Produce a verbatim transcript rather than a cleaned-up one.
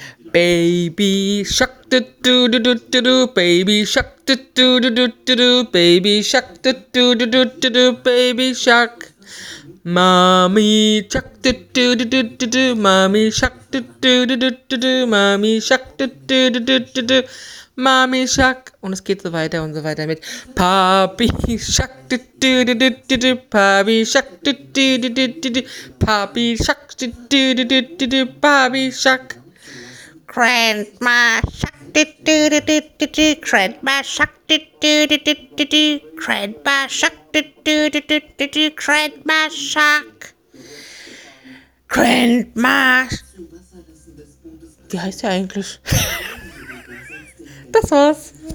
Baby Shark, du du du du du du, Baby Shark, du du du du du du, Baby Shark, du du du du du du, Baby Shark. Mami Shark, du du du du du du, Mami Shark, du du du du du du, Mami Shark, du du du du du du, Mami Shark. Und es geht so weiter und so weiter mit Papi Shark, du du du du du du, Papi Shark, du du du du du du, Papi Shark, du du du du du du, Papi Shark. Grandma Shark, do do do do do do. Grandma Shark, do do do do do do. Grandma Shark, do do do do do do. Grandma Shark. Grandma. Wie heißt der eigentlich? Das war's.